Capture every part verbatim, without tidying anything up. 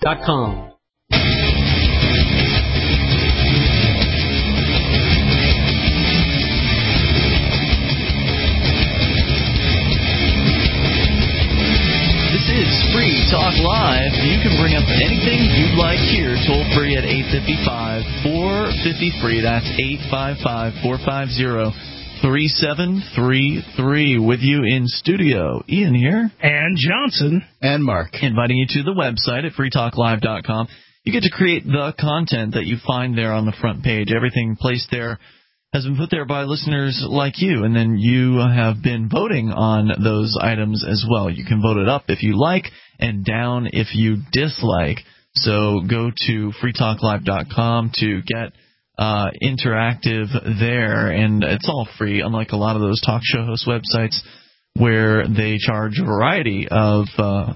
dot com. This is Free Talk Live. You can bring up anything you'd like here, toll free at eight five five, four five zero, free. That's eight five five, four five zero, three seven three three. With you in studio, Ian here. And Johnson. And Mark. Inviting you to the website at free talk live dot com. You get to create the content that you find there on the front page. Everything placed there has been put there by listeners like you, and then you have been voting on those items as well. You can vote it up if you like and down if you dislike. So go to free talk live dot com to get uh, interactive there, and it's all free, unlike a lot of those talk show host websites where they charge a variety of uh,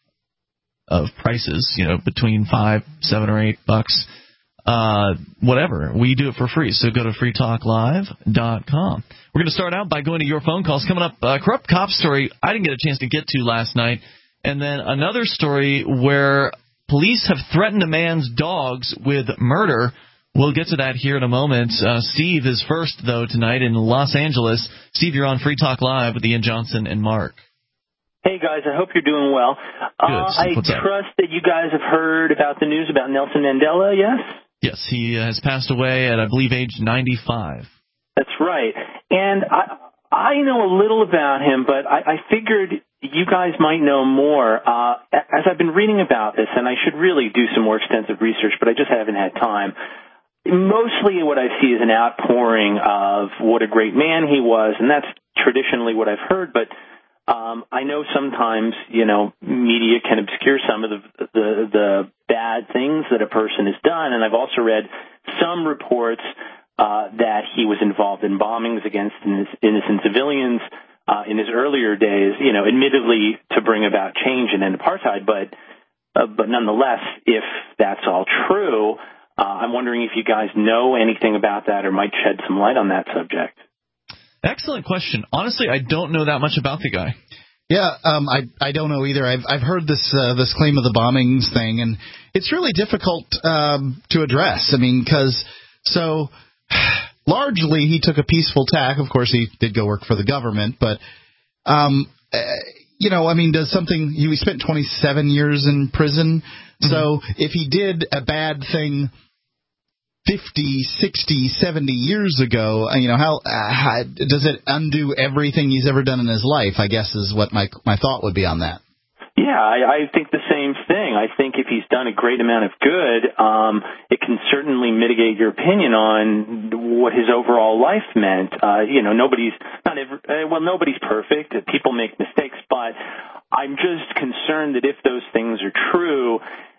of prices, you know, between five, seven, or eight bucks. Uh, whatever. We do it for free, so go to free talk live dot com. We're going to start out by going to your phone calls. Coming up, a corrupt cop story I didn't get a chance to get to last night, and then another story where police have threatened a man's dogs with murder. We'll get to that here in a moment. Uh, Steve is first, though, tonight in Los Angeles. Steve, you're on Free Talk Live with Ian Johnson and Mark. Hey, guys, I hope you're doing well. Good. Uh, I What's trust up? that you guys have heard about the news about Nelson Mandela, yes? Yes, he has passed away at, I believe, age ninety-five. That's right. And I I know a little about him, but I, I figured you guys might know more. Uh, as I've been reading about this, and I should really do some more extensive research, but I just haven't had time. Mostly what I see is an outpouring of what a great man he was, and that's traditionally what I've heard, but Um, I know sometimes, you know, media can obscure some of the, the the bad things that a person has done, and I've also read some reports uh, that he was involved in bombings against innocent civilians uh, in his earlier days, you know, admittedly to bring about change and end apartheid, but uh, but nonetheless, if that's all true, uh, I'm wondering if you guys know anything about that or might shed some light on that subject. Excellent question. Honestly, I don't know that much about the guy. Yeah, um, I I don't know either. I've I've heard this uh, this claim of the bombings thing, and it's really difficult um, to address. I mean, because so largely he took a peaceful tack. Of course, he did go work for the government, but um, uh, you know, I mean, does something? He spent twenty-seven years in prison. Mm-hmm. So if he did a bad thing fifty, sixty, seventy years ago, you know, how, uh, how does it undo everything he's ever done in his life, I guess is what my my thought would be on that. Yeah, I, I think the same thing. I think if he's done a great amount of good, um, it can certainly mitigate your opinion on what his overall life meant. Uh, you know, nobody's, not every, uh, well, nobody's perfect. People make mistakes, but I'm just concerned that if those things are true,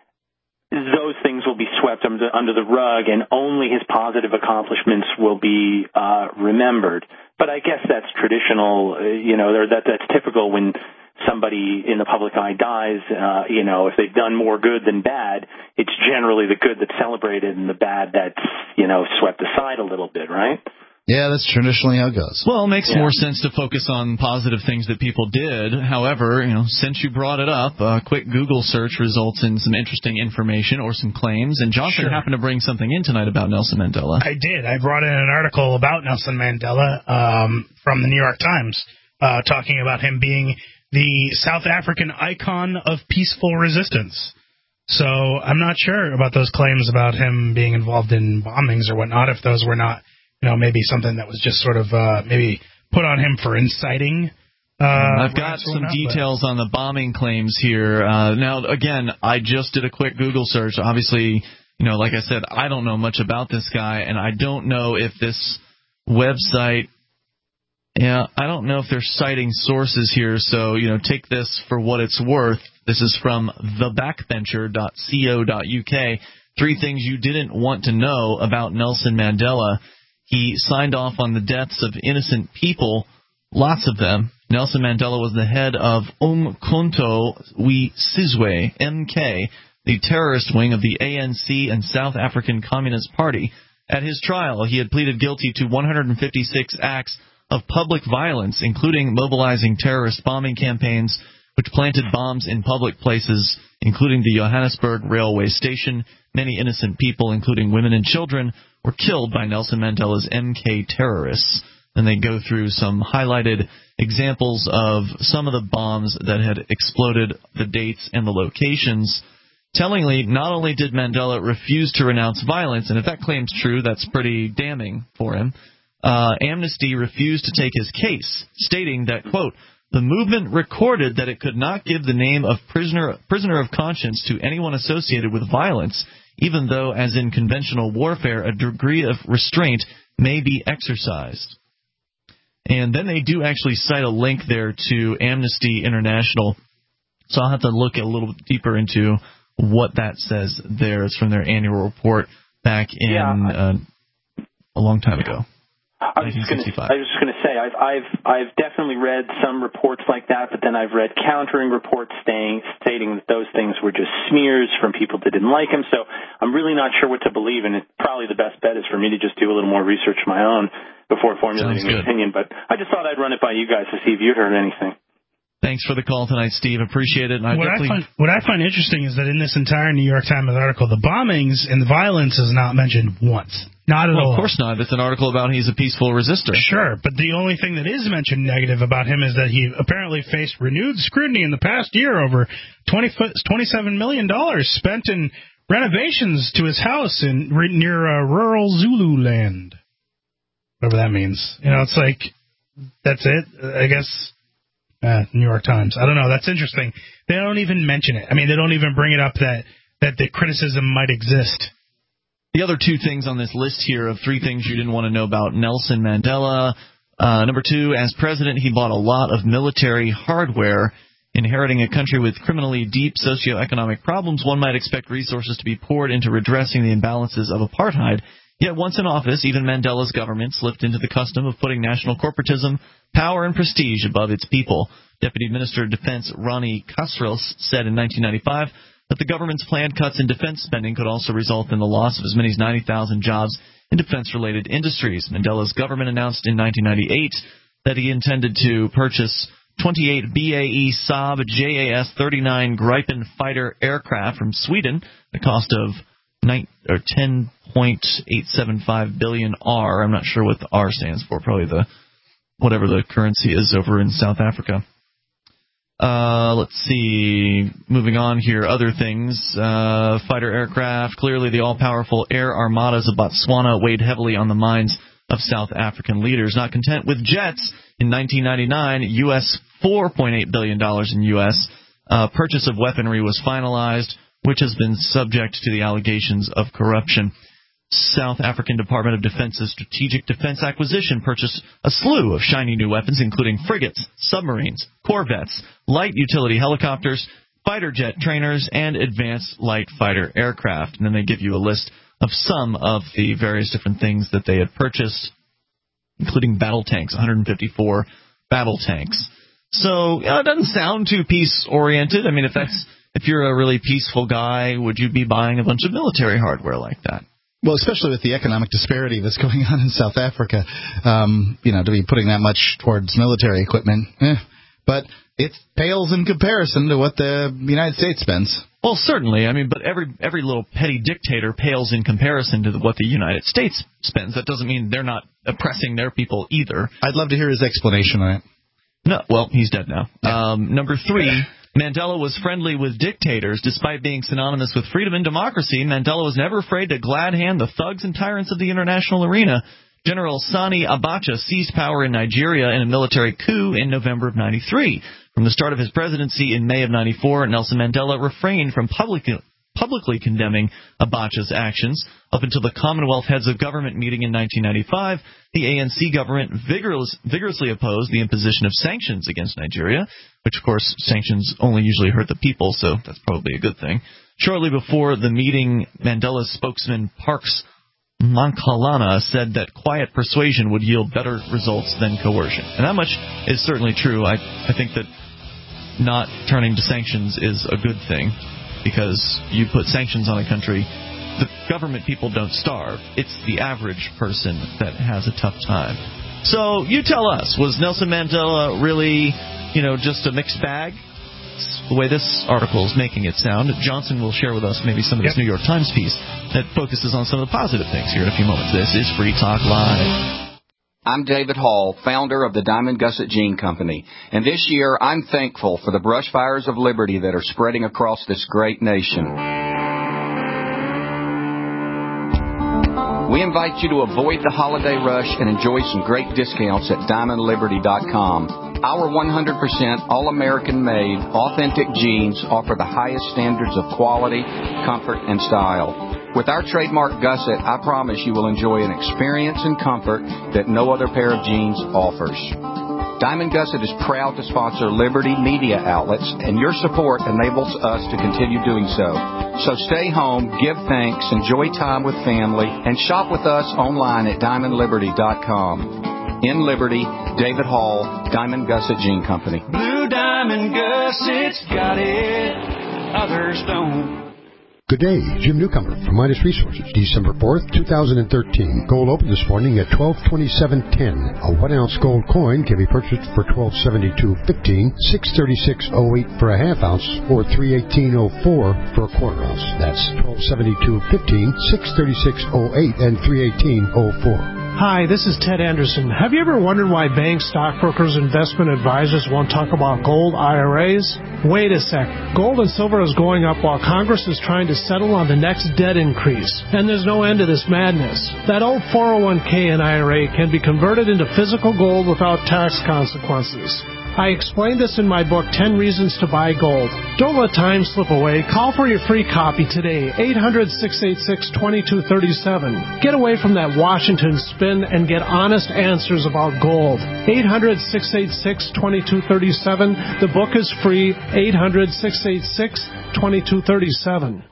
those things will be swept under, under the rug, and only his positive accomplishments will be uh, remembered. But I guess that's traditional, uh, you know, that that's typical when somebody in the public eye dies. Uh, you know, if they've done more good than bad, it's generally the good that's celebrated and the bad that's, you know, swept aside a little bit, right? Yeah, that's traditionally how it goes. Well, it makes yeah. more sense to focus on positive things that people did. However, you know, since you brought it up, a quick Google search results in some interesting information or some claims. And Johnson Sure. happened to bring something in tonight about Nelson Mandela. I did. I brought in an article about Nelson Mandela um, from the New York Times, uh, talking about him being the South African icon of peaceful resistance. So I'm not sure about those claims about him being involved in bombings or whatnot, if those were not, you know, maybe something that was just sort of uh, maybe put on him for inciting. Uh, I've got some whatnot, details but... on the bombing claims here. Uh, now, again, I just did a quick Google search. Obviously, you know, like I said, I don't know much about this guy, and I don't know if this website, yeah, I don't know if they're citing sources here, so, you know, take this for what it's worth. This is from the backbencher dot co dot U K. Three things you didn't want to know about Nelson Mandela. He signed off on the deaths of innocent people, lots of them. Nelson Mandela was the head of Umkhonto we Sizwe, M K, the terrorist wing of the A N C and South African Communist Party. At his trial, he had pleaded guilty to one hundred fifty-six acts of public violence, including mobilizing terrorist bombing campaigns, which planted bombs in public places, including the Johannesburg railway station. Many innocent people, including women and children, were killed by Nelson Mandela's M K terrorists. And they go through some highlighted examples of some of the bombs that had exploded, the dates and the locations. Tellingly, not only did Mandela refuse to renounce violence, and if that claim's true, that's pretty damning for him, uh, Amnesty refused to take his case, stating that, quote, the movement recorded that it could not give the name of prisoner, prisoner of conscience to anyone associated with violence, even though, as in conventional warfare, a degree of restraint may be exercised. And then they do actually cite a link there to Amnesty International, so I'll have to look a little deeper into what that says there. It's from their annual report back in yeah, I, uh, a long time ago. I was just going to I was just going to say I've I've I've definitely read some reports like that, but then I've read countering reports stating stating that those things were just smears from people that didn't like him. So I'm really not sure what to believe, and it's probably the best bet is for me to just do a little more research of my own before formulating an opinion. But I just thought I'd run it by you guys to see if you'd heard anything. Thanks for the call tonight, Steve. Appreciate it. And I what, definitely... I find, what I find interesting is that in this entire New York Times article, the bombings and the violence is not mentioned once. Not at well, all. Of course not. It's an article about he's a peaceful resistor. Sure, but the only thing that is mentioned negative about him is that he apparently faced renewed scrutiny in the past year over twenty-seven million dollars spent in renovations to his house in near uh, rural Zululand. Whatever that means. You know, it's like, that's it, I guess. Uh, New York Times. I don't know. That's interesting. They don't even mention it. I mean, they don't even bring it up that, that the criticism might exist. The other two things on this list here of three things you didn't want to know about Nelson Mandela. Uh, number two, as president, he bought a lot of military hardware. Inheriting a country with criminally deep socioeconomic problems, one might expect resources to be poured into redressing the imbalances of apartheid. Yet once in office, even Mandela's government slipped into the custom of putting national corporatism, power, and prestige above its people. Deputy Minister of Defense Ronnie Kasrils said in nineteen ninety-five that the government's planned cuts in defense spending could also result in the loss of as many as ninety thousand jobs in defense-related industries. Mandela's government announced in nineteen ninety-eight that he intended to purchase twenty-eight B A E Saab J A S thirty-nine Gripen fighter aircraft from Sweden, the cost of ten point eight seven five billion R. I'm not sure what the R stands for. Probably the whatever the currency is over in South Africa. Uh, let's see. Moving on here, other things. Uh, fighter aircraft. Clearly, the all-powerful air armadas of Botswana weighed heavily on the minds of South African leaders. Not content with jets, in nineteen ninety-nine, U S four point eight billion dollars in U S uh, purchase of weaponry was finalized, which has been subject to the allegations of corruption. South African Department of Defense's Strategic Defense Acquisition purchased a slew of shiny new weapons, including frigates, submarines, corvettes, light utility helicopters, fighter jet trainers, and advanced light fighter aircraft. And then they give you a list of some of the various different things that they had purchased, including battle tanks, one hundred fifty-four battle tanks. So uh, it doesn't sound too peace-oriented. I mean, if that's if you're a really peaceful guy, would you be buying a bunch of military hardware like that? Well, especially with the economic disparity that's going on in South Africa, um, you know, to be putting that much towards military equipment. Eh. But it pales in comparison to what the United States spends. Well, certainly. I mean, but every every little petty dictator pales in comparison to what the United States spends. That doesn't mean they're not oppressing their people either. I'd love to hear his explanation on it. No, well, he's dead now. Yeah. Um, number three. Mandela was friendly with dictators. Despite being synonymous with freedom and democracy, Mandela was never afraid to glad hand the thugs and tyrants of the international arena. General Sani Abacha seized power in Nigeria in a military coup in November of ninety-three. From the start of his presidency in May of ninety-four, Nelson Mandela refrained from publicly, publicly condemning Abacha's actions. Up until the Commonwealth Heads of Government meeting in nineteen ninety-five, the A N C government vigorous, vigorously opposed the imposition of sanctions against Nigeria, which, of course, sanctions only usually hurt the people, so that's probably a good thing. Shortly before the meeting, Mandela's spokesman Parks Mankalana said that quiet persuasion would yield better results than coercion. And that much is certainly true. I, I think that not turning to sanctions is a good thing, because you put sanctions on a country, the government people don't starve. It's the average person that has a tough time. So you tell us, was Nelson Mandela really, you know, just a mixed bag? the way this article is making it sound. Johnson will share with us maybe some of this yep. New York Times piece that focuses on some of the positive things here in a few moments. This is Free Talk Live. I'm David Hall, founder of the Diamond Gusset Gene Company, and this year I'm thankful for the brush fires of liberty that are spreading across this great nation. We invite you to avoid the holiday rush and enjoy some great discounts at diamond liberty dot com. Our one hundred percent all-American made, authentic jeans offer the highest standards of quality, comfort, and style. With our trademark gusset, I promise you will enjoy an experience and comfort that no other pair of jeans offers. Diamond Gusset is proud to sponsor Liberty media outlets, and your support enables us to continue doing so. So stay home, give thanks, enjoy time with family, and shop with us online at diamond liberty dot com. In Liberty, David Hall, Diamond Gusset Gene Company. Blue Diamond Gusset's got it, others don't. Good day, Jim Newcomer from Midas Resources, December fourth, two thousand thirteen. Gold opened this morning at twelve twenty-seven ten. A one ounce gold coin can be purchased for twelve seventy-two fifteen, six thirty-six oh eight for a half ounce, or three eighteen oh four for a quarter ounce. That's twelve seventy-two fifteen, six thirty-six oh eight, and three eighteen oh four. Hi, this is Ted Anderson. Have you ever wondered why banks, stockbrokers, investment advisors won't talk about gold I R As? Wait a sec. Gold and silver is going up while Congress is trying to settle on the next debt increase. And there's no end to this madness. That old four oh one k and I R A can be converted into physical gold without tax consequences. I explained this in my book, ten Reasons to Buy Gold. Don't let time slip away. Call for your free copy today, eight hundred, six eight six, two two three seven. Get away from that Washington spin and get honest answers about gold. eight hundred, six eight six, two two three seven. The book is free, eight hundred, six eight six, two two three seven.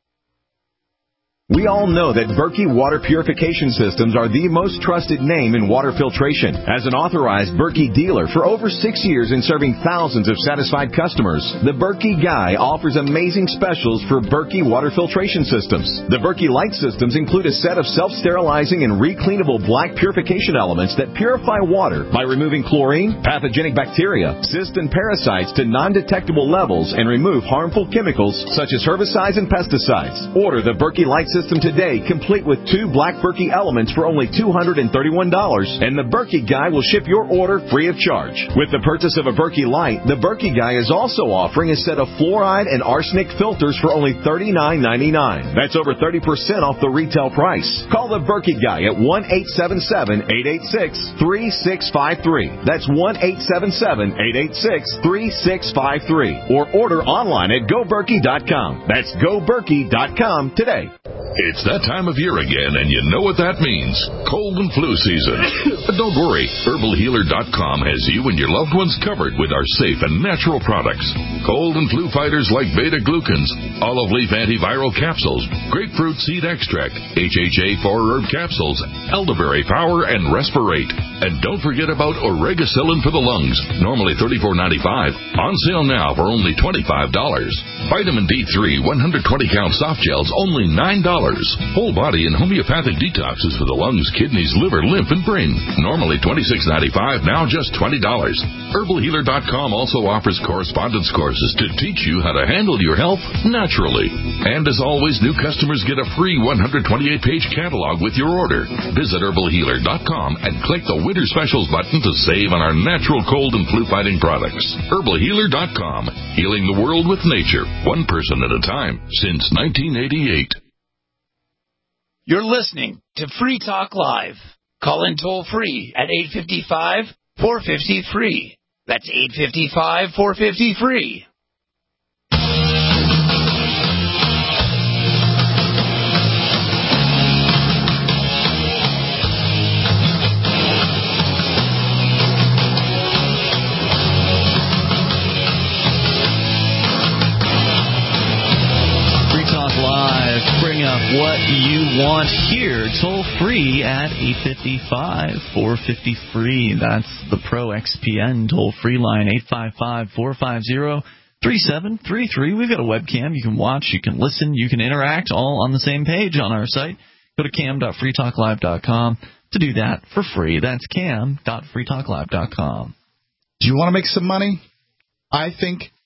We all know that Berkey Water Purification Systems are the most trusted name in water filtration. As an authorized Berkey dealer for over six years and serving thousands of satisfied customers, the Berkey Guy offers amazing specials for Berkey Water Filtration Systems. The Berkey Light Systems include a set of self-sterilizing and recleanable black purification elements that purify water by removing chlorine, pathogenic bacteria, cysts, and parasites to non-detectable levels and remove harmful chemicals such as herbicides and pesticides. Order the Berkey Light System today, complete with two black Berkey elements for only two hundred thirty-one dollars, and the Berkey Guy will ship your order free of charge. With the purchase of a Berkey Light, the Berkey Guy is also offering a set of fluoride and arsenic filters for only thirty-nine ninety-nine. That's over thirty percent off the retail price. Call the Berkey Guy at one eight seven seven, eight eight six, three six five three. That's one eight seven seven, eight eight six, three six five three. Or order online at go berkey dot com. That's go berkey dot com today. It's that time of year again, and you know what that means. Cold and flu season. But don't worry, herbal healer dot com has you and your loved ones covered with our safe and natural products. Cold and flu fighters like beta-glucans, olive leaf antiviral capsules, grapefruit seed extract, H H A four herb capsules, elderberry power, and respirate. And don't forget about oregacillin for the lungs, normally thirty-four ninety-five, on sale now for only twenty-five dollars. Vitamin D three one hundred twenty count soft gels, only nine dollars. Whole body and homeopathic detoxes for the lungs, kidneys, liver, lymph, and brain. Normally twenty-six ninety-five, now just twenty dollars. herbal healer dot com also offers correspondence courses to teach you how to handle your health naturally. And as always, new customers get a free one hundred twenty-eight page catalog with your order. Visit herbal healer dot com and click the Winter Specials button to save on our natural cold and flu fighting products. herbal healer dot com, healing the world with nature, one person at a time, since nineteen eighty-eight. You're listening to Free Talk Live. Call in toll free at eight five five, four five zero, free. That's eight five five, four five zero, free. Bring up what you want here. Toll free at eight five five, four five zero, free. That's the Pro X P N toll free line, eight five five, four five zero, three seven three three. We've got a webcam. You can watch, you can listen, you can interact, all on the same page on our site. Go to cam dot free talk live dot com to do that for free. That's cam dot free talk live dot com. Do you want to make some money? I think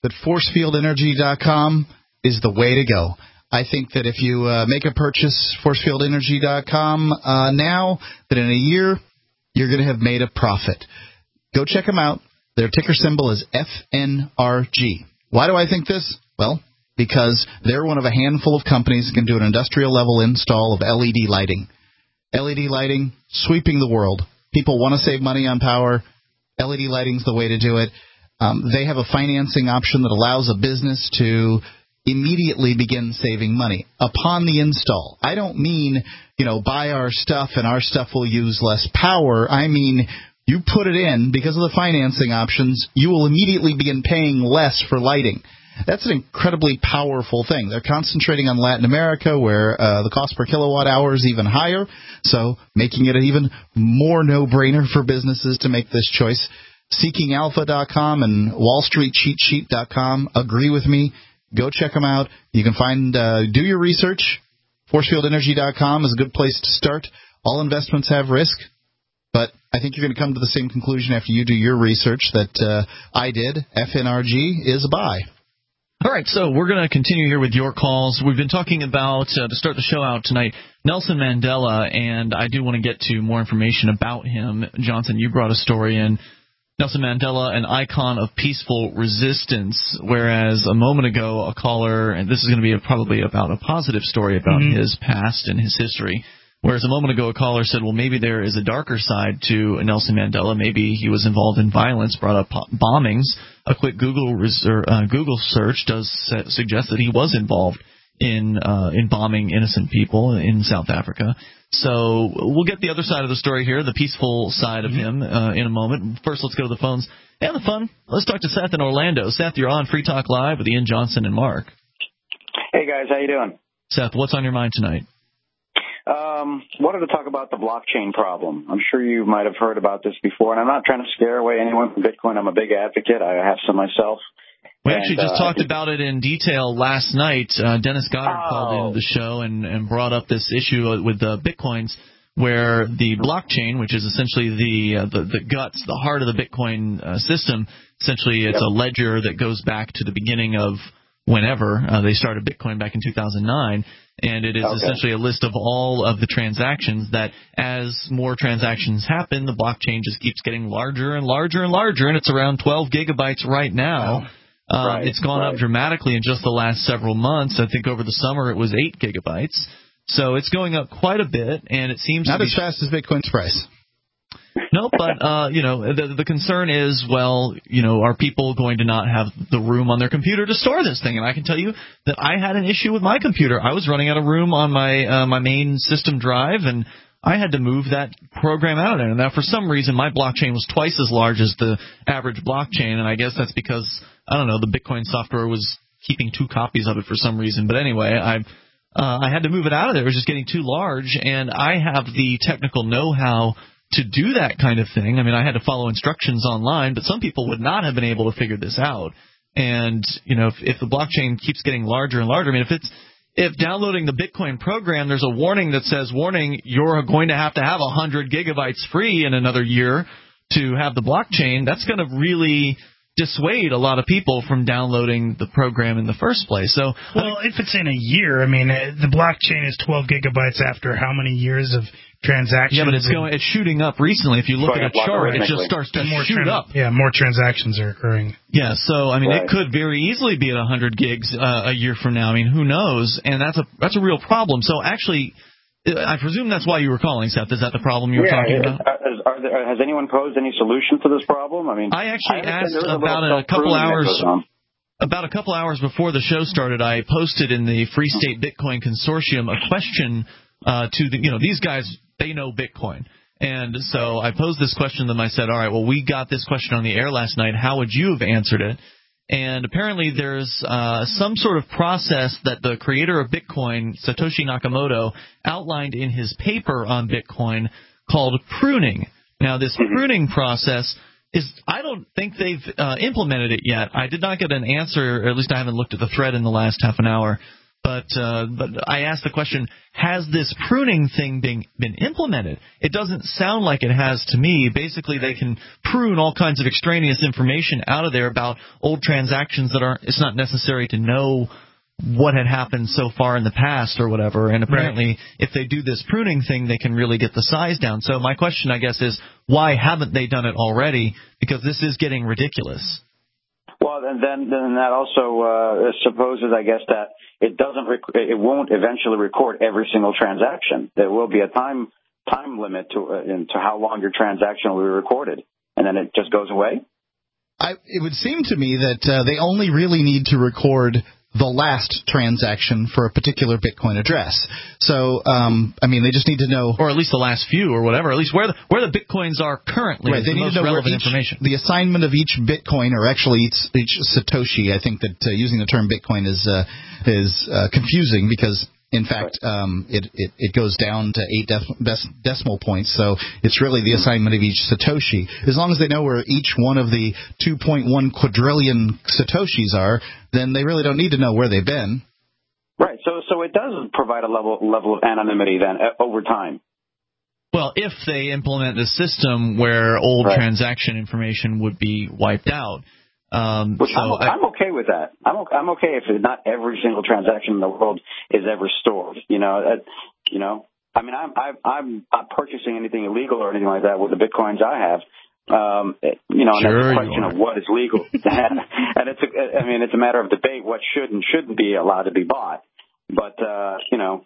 that force field energy dot com is the way to go. I think that if you uh, make a purchase, force field energy dot com, uh, now, that in a year, you're going to have made a profit. Go check them out. Their ticker symbol is F N R G. Why do I think this? Well, because they're one of a handful of companies that can do an industrial-level install of L E D lighting. L E D lighting, sweeping the world. People want to save money on power. L E D lighting's the way to do it. Um, they have a financing option that allows a business to immediately begin saving money upon the install. I don't mean, you know, buy our stuff and our stuff will use less power. I mean, you put it in, because of the financing options, you will immediately begin paying less for lighting. That's an incredibly powerful thing. They're concentrating on Latin America, where uh, the cost per kilowatt hour is even higher, so making it an even more no-brainer for businesses to make this choice. Seeking Alpha dot com and Wall Street Cheat Sheet dot com agree with me. Go check them out. You can find, uh, do your research. force field energy dot com is a good place to start. All investments have risk, but I think you're going to come to the same conclusion after you do your research that uh, I did. F N R G is a buy. All right, so we're going to continue here with your calls. We've been talking about, uh, to start the show out tonight, Nelson Mandela, and I do want to get to more information about him. Johnson, you brought a story in. Nelson Mandela, an icon of peaceful resistance, whereas a moment ago a caller, and this is going to be a, probably about a positive story about mm-hmm. his past and his history, whereas a moment ago a caller said, well, maybe there is a darker side to Nelson Mandela. Maybe he was involved in violence, brought up bombings. A quick Google res- or, uh, Google search does su- suggest that he was involved in uh, in bombing innocent people in South Africa. So we'll get the other side of the story here, the peaceful side of him, uh, in a moment. First, let's go to the phones and the fun. Let's talk to Seth in Orlando. Seth, you're on Free Talk Live with Ian Johnson and Mark. Hey, guys. How you doing? Seth, what's on your mind tonight? Um, wanted to talk about the blockchain problem. I'm sure you might have heard about this before, and I'm not trying to scare away anyone from Bitcoin. I'm a big advocate. I have some myself. We actually and, just uh, talked about it in detail last night. Uh, Dennis Goddard oh. called into the show and, and brought up this issue with the Bitcoins, where the blockchain, which is essentially the uh, the, the guts, the heart of the Bitcoin uh, system, essentially it's yep. a ledger that goes back to the beginning of whenever uh, they started Bitcoin back in two thousand nine, and it is okay. essentially a list of all of the transactions that as more transactions happen, the blockchain just keeps getting larger and larger and larger, and it's around twelve gigabytes right now. Wow. Uh, right, it's gone right. up dramatically in just the last several months. I think over the summer it was eight gigabytes. So it's going up quite a bit, and it seems not to be as fast as Bitcoin's price. No, but uh, you know, the the concern is, well, you know, are people going to not have the room on their computer to store this thing? And I can tell you that I had an issue with my computer. I was running out of room on my uh, my main system drive, and I had to move that program out of there. Now, for some reason, my blockchain was twice as large as the average blockchain, and I guess that's because, I don't know, the Bitcoin software was keeping two copies of it for some reason. But anyway, I uh, I had to move it out of there. It was just getting too large, and I have the technical know-how to do that kind of thing. I mean, I had to follow instructions online, but some people would not have been able to figure this out. And, you know, if, if the blockchain keeps getting larger and larger, I mean, if it's If downloading the Bitcoin program, there's a warning that says, warning, you're going to have to have one hundred gigabytes free in another year to have the blockchain, that's going to really dissuade a lot of people from downloading the program in the first place. So, well, if it's in a year, I mean, the blockchain is twelve gigabytes after how many years of transactions? Yeah, but it's going, it's shooting up recently. If you look at a chart, it just starts to more shoot trans- up. Yeah, more transactions are occurring. Yeah, so I mean, right. it could very easily be at one hundred gigs uh, a year from now. I mean, who knows? And that's a that's a real problem. So actually, I presume that's why you were calling, Seth. Is that the problem you were yeah, talking it, about? Are, are there, has anyone posed any solution for this problem? I mean, I actually I asked about a, a couple hours. About a couple hours before the show started, I posted in the Free State Bitcoin Consortium a question uh, to the, you know, these guys, they know Bitcoin. And so I posed this question to them. I said, all right, well, we got this question on the air last night. How would you have answered it? And apparently there's uh, some sort of process that the creator of Bitcoin, Satoshi Nakamoto, outlined in his paper on Bitcoin called pruning. Now, this pruning process is, I don't think they've uh, implemented it yet. I did not get an answer, or at least I haven't looked at the thread in the last half an hour, But uh, but I asked the question, has this pruning thing been, been implemented? It doesn't sound like it has to me. Basically, they can prune all kinds of extraneous information out of there about old transactions that aren't. It's not necessary to know what had happened so far in the past or whatever. And apparently, right. if they do this pruning thing, they can really get the size down. So my question, I guess, is why haven't they done it already? Because this is getting ridiculous. Well, then, then, then that also uh, supposes, I guess, that it doesn't, rec- it won't eventually record every single transaction. There will be a time time limit to uh, into how long your transaction will be recorded, and then it just goes away. I, it would seem to me that uh, they only really need to record the last transaction for a particular Bitcoin address. So, um, I mean, they just need to know, or at least the last few, or whatever. At least where the where the Bitcoins are currently. Right, is they the need most to know relevant where each, information. The assignment of each Bitcoin, or actually each, each Satoshi. I think that uh, using the term Bitcoin is uh, is uh, confusing because, in fact, um, it, it it goes down to eight dec- dec- decimal points. So it's really the assignment of each Satoshi. As long as they know where each one of the two point one quadrillion Satoshis are, then they really don't need to know where they've been. Right. So so it does provide a level level of anonymity then uh, over time. Well, if they implement a system where old right. transaction information would be wiped out. Um, Which so I'm, I, I'm okay with that. I'm okay, I'm okay if not every single transaction in the world is ever stored. You know, that, you know. I mean, I'm I'm I'm not purchasing anything illegal or anything like that with the bitcoins I have. Um, you know, and sure that's a question of what is legal. And it's a, I mean, it's a matter of debate what should and shouldn't be allowed to be bought. But uh, you know,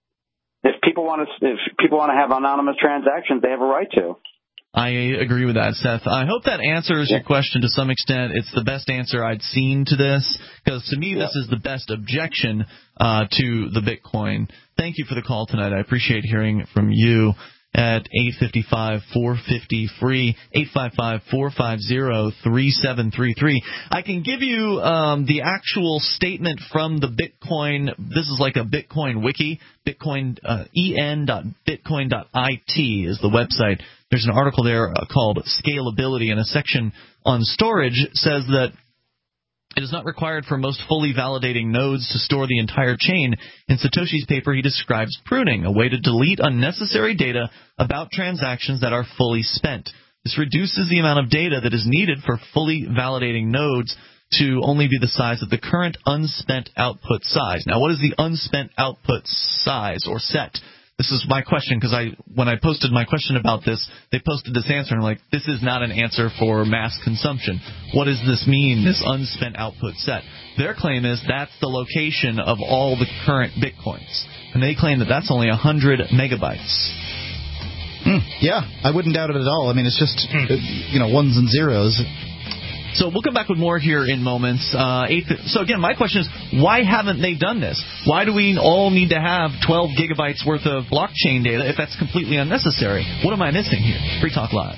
if people want to if people want to have anonymous transactions, they have a right to. I agree with that, Seth. I hope that answers yeah. your question to some extent. It's the best answer I'd seen to this, because to me yeah. this is the best objection uh, to the Bitcoin. Thank you for the call tonight. I appreciate hearing from you at eight five five, four five zero, free, eight five five, four five zero, three seven three three. I can give you um, the actual statement from the Bitcoin. This is like a Bitcoin wiki. Bitcoin, uh, en dot bitcoin dot I T is the website. There's an article there uh, called Scalability, and a section on storage says that it is not required for most fully validating nodes to store the entire chain. In Satoshi's paper, he describes pruning, a way to delete unnecessary data about transactions that are fully spent. This reduces the amount of data that is needed for fully validating nodes to only be the size of the current unspent output size. Now, what is the unspent output size or set? This is my question, because I, when I posted my question about this, they posted this answer, and I'm like, this is not an answer for mass consumption. What does this mean, this unspent output set? Their claim is that's the location of all the current Bitcoins, and they claim that that's only one hundred megabytes. Hmm. Yeah, I wouldn't doubt it at all. I mean, it's just, you know, ones and zeros. So we'll come back with more here in moments. Uh, eight, so again, my question is, why haven't they done this? Why do we all need to have twelve gigabytes worth of blockchain data if that's completely unnecessary? What am I missing here? Free Talk Live.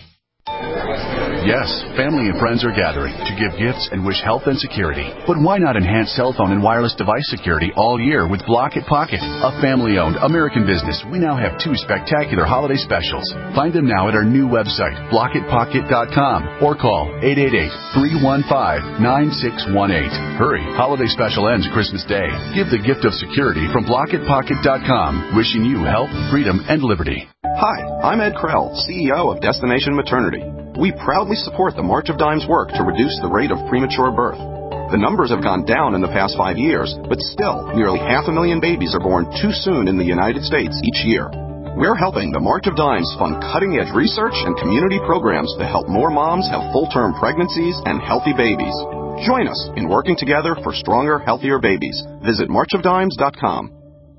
Yes, family and friends are gathering to give gifts and wish health and security. But why not enhance cell phone and wireless device security all year with Blockit Pocket? A family-owned American business, we now have two spectacular holiday specials. Find them now at our new website, blockit pocket dot com, or call eight eight eight, three one five, nine six one eight. Hurry, holiday special ends Christmas Day. Give the gift of security from blockit pocket dot com. Wishing you health, freedom, and liberty. Hi, I'm Ed Krell, C E O of Destination Maternity. We proudly support the March of Dimes work to reduce the rate of premature birth. The numbers have gone down in the past five years, but still, nearly half a million babies are born too soon in the United States each year. We're helping the March of Dimes fund cutting-edge research and community programs to help more moms have full-term pregnancies and healthy babies. Join us in working together for stronger, healthier babies. Visit march of dimes dot com.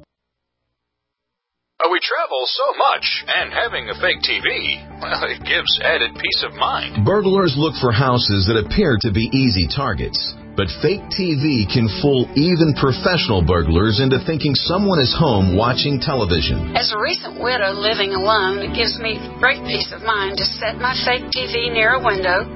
We travel so much, and having a fake T V, well, it gives added peace of mind. Burglars look for houses that appear to be easy targets. But fake T V can fool even professional burglars into thinking someone is home watching television. As a recent widow living alone, it gives me great peace of mind to set my fake T V near a window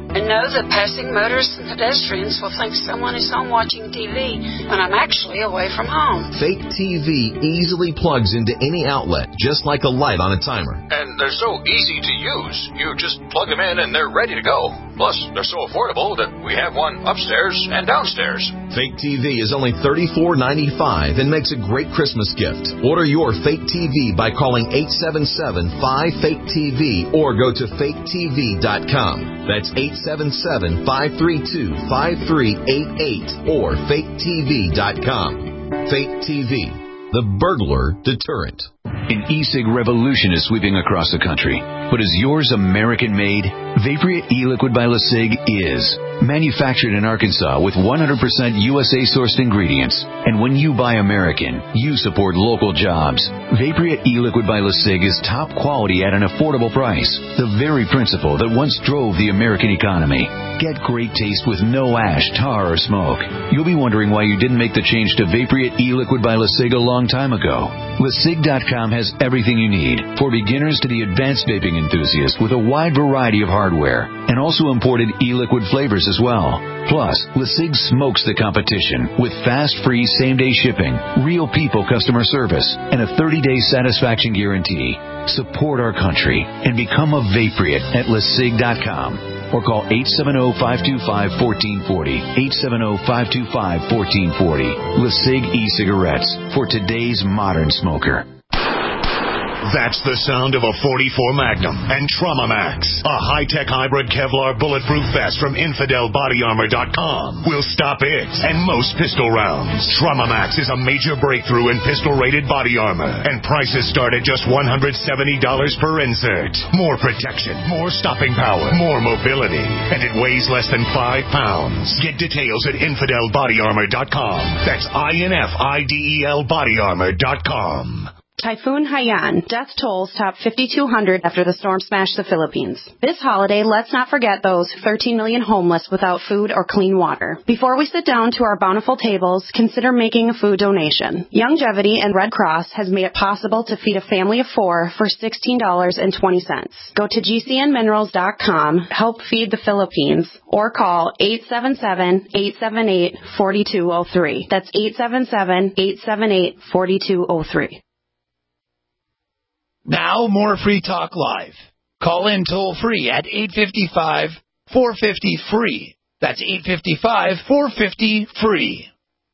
and know that passing motorists and pedestrians will think someone is home watching T V when I'm actually away from home. Fake T V easily plugs into any outlet, just like a light on a timer. And they're so easy to use. You just plug them in and they're ready to go. Plus, they're so affordable that we have one upstairs and downstairs. Fake T V is only thirty-four ninety-five and makes a great Christmas gift. Order your Fake T V by calling eight seven seven, five, fake T V or go to fake T V dot com. That's eight seven seven, five three two, five three eight eight or fake T V dot com. Fake T V, the burglar deterrent. An e-cig revolution is sweeping across the country. But is yours American-made? Vaporeat e-liquid by LeSig is. Manufactured in Arkansas with one hundred percent U S A-sourced ingredients. And when you buy American, you support local jobs. Vaporeat e-liquid by LeSig is top quality at an affordable price. The very principle that once drove the American economy. Get great taste with no ash, tar, or smoke. You'll be wondering why you didn't make the change to Vaporeat e-liquid by LeSig a long time ago. Le Sig dot com has everything you need, for beginners to the advanced vaping enthusiast, with a wide variety of hardware, and also imported e-liquid flavors as well. Plus, LeSig smokes the competition with fast, free, same-day shipping, real people customer service, and a thirty-day satisfaction guarantee. Support our country and become a Vaporeat at Le Sig dot com. Or call eight seven zero, five two five, one four four zero, eight seven zero, five two five, one four four zero. LeSig e-cigarettes for today's modern smoker. That's the sound of a forty-four Magnum and Trauma Max, a high-tech hybrid Kevlar bulletproof vest from Infidel Body Armor dot com. Will stop it and most pistol rounds. Trauma Max is a major breakthrough in pistol-rated body armor, and prices start at just one hundred seventy dollars per insert. More protection, more stopping power, more mobility, and it weighs less than five pounds. Get details at Infidel Body Armor dot com. That's I N F I D E L Body Armor dot com. Typhoon Haiyan. Death tolls top fifty-two hundred after the storm smashed the Philippines. This holiday, let's not forget those thirteen million homeless without food or clean water. Before we sit down to our bountiful tables, consider making a food donation. Youngevity and Red Cross has made it possible to feed a family of four for sixteen dollars and twenty cents. Go to G C N minerals dot com, help feed the Philippines, or call eight seven seven, eight seven eight, four two zero three. That's eight seven seven, eight seven eight, four two zero three. Now, more Free Talk Live. Call in toll-free at eight five five, four five zero, free. That's eight five five, four five zero, free.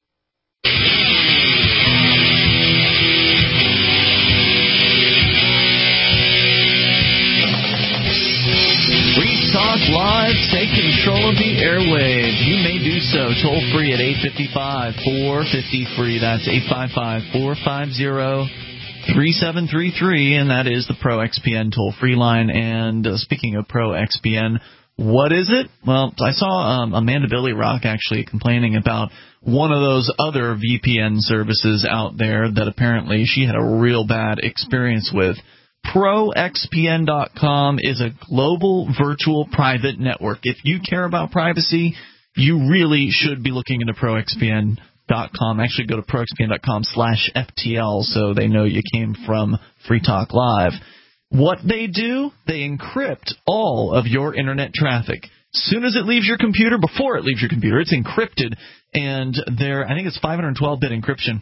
Free Talk Live, take control of the airwaves. You may do so toll-free at eight five five, four five zero, free. That's eight five five, four five zero, free. three seven three three, and that is the Pro X P N toll-free line. And uh, speaking of Pro X P N, what is it? Well, I saw um, Amanda Billy Rock actually complaining about one of those other V P N services out there that apparently she had a real bad experience with. Pro X P N dot com is a global virtual private network. If you care about privacy, you really should be looking into Pro X P N dot com. Actually, go to Pro X P N dot com slash F T L so they know you came from Free Talk Live. What they do, they encrypt all of your internet traffic. As soon as it leaves your computer, before it leaves your computer, it's encrypted, and they're, I think it's five twelve bit encryption.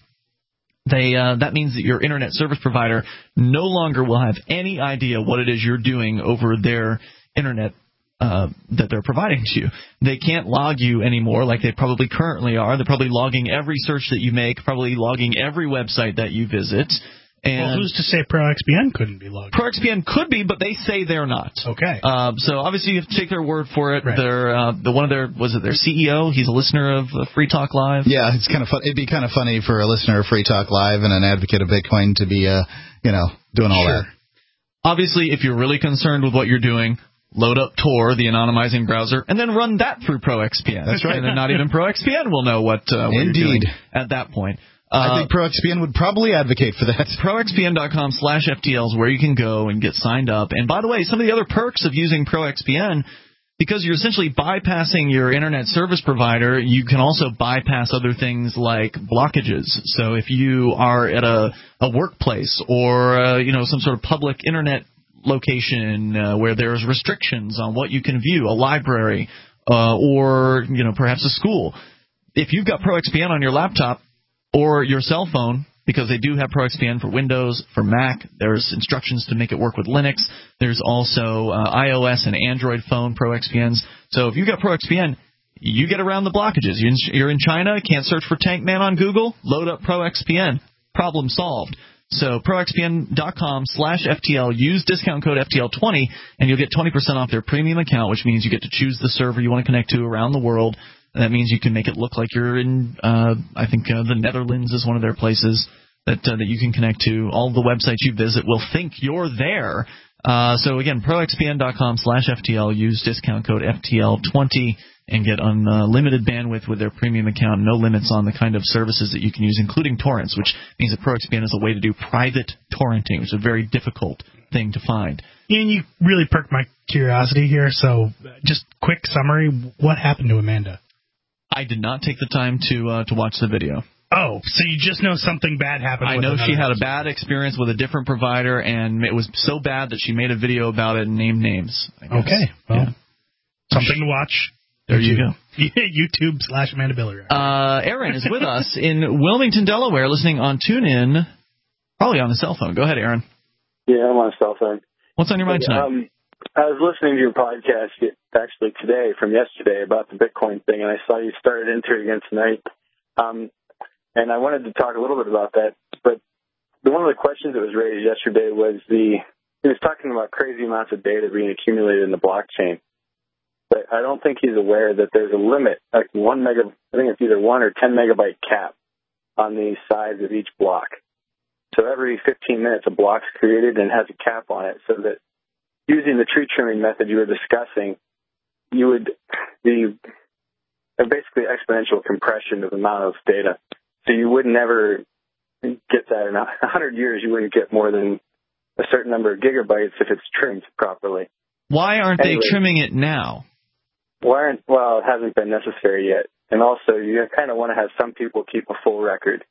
They uh, that means that your internet service provider no longer will have any idea what it is you're doing over their internet Uh, that they're providing to you. They can't log you anymore like they probably currently are. They're probably logging every search that you make, probably logging every website that you visit. And well, who's to say Pro X P N couldn't be logged? Pro X P N could be, but they say they're not. Okay. Uh, so obviously you have to take their word for it. Right. They're, uh, the one of their was it their C E O? He's a listener of uh, Free Talk Live. Yeah, it's kind of fun. It'd be kind of funny for a listener of Free Talk Live and an advocate of Bitcoin to be, uh, you know, doing all sure. that. Obviously, if you're really concerned with what you're doing, load up Tor, the anonymizing browser, and then run that through Pro X P N. That's right. And then not even Pro X P N will know what, uh, what Indeed. you're doing at that point. Uh, I think Pro X P N would probably advocate for that. Pro X P N dot com slash F T L is where you can go and get signed up. And by the way, some of the other perks of using Pro X P N, because you're essentially bypassing your internet service provider, you can also bypass other things like blockages. So if you are at a, a workplace or uh, you know some sort of public internet location uh, where there's restrictions on what you can view, a library, uh, or you know perhaps a school. If you've got ProXPN on your laptop or your cell phone, because they do have ProXPN for Windows, for Mac, there's instructions to make it work with Linux. There's also uh, iOS and Android phone ProXPNs. So if you've got ProXPN, you get around the blockages. You're in, you're in China, can't search for Tank Man on Google, load up ProXPN. Problem solved. So ProXPN.com slash FTL, use discount code F T L twenty, and you'll get twenty percent off their premium account, which means you get to choose the server you want to connect to around the world. And that means you can make it look like you're in, uh, I think uh, the Netherlands is one of their places that uh, that you can connect to. All the websites you visit will think you're there. Uh, so again, ProXPN.com slash FTL, use discount code F T L twenty, and get unlimited bandwidth with their premium account. No limits on the kind of services that you can use, including torrents, which means that ProXPN is a way to do private torrenting, which is a very difficult thing to find. Ian, you really perked my curiosity here. So just quick summary, what happened to Amanda? I did not take the time to uh, to watch the video. Oh, so you just know something bad happened. I with know she had person. a bad experience with a different provider, and it was so bad that she made a video about it and named names. I guess. Okay, well, yeah. Something to watch. There you go. YouTube slash Amanda Biller. Uh, Aaron is with us in Wilmington, Delaware, listening on TuneIn, probably on the cell phone. Go ahead, Aaron. Yeah, I'm on a cell phone. What's on your mind tonight? Um, I was listening to your podcast actually today from yesterday about the Bitcoin thing, and I saw you started into it again tonight. Um, and I wanted to talk a little bit about that. But the, one of the questions that was raised yesterday was the he was talking about crazy amounts of data being accumulated in the blockchain. But I don't think he's aware that there's a limit, like one mega, I think it's either one or ten megabyte cap on the size of each block. So every fifteen minutes, a block's created and has a cap on it, so that using the tree trimming method you were discussing, you would be basically exponential compression of the amount of data. So you would never get that. In a hundred years, you wouldn't get more than a certain number of gigabytes if it's trimmed properly. Why aren't anyway, they trimming it now? Why aren't, well, it hasn't been necessary yet. And also, you kind of want to have some people keep a full record.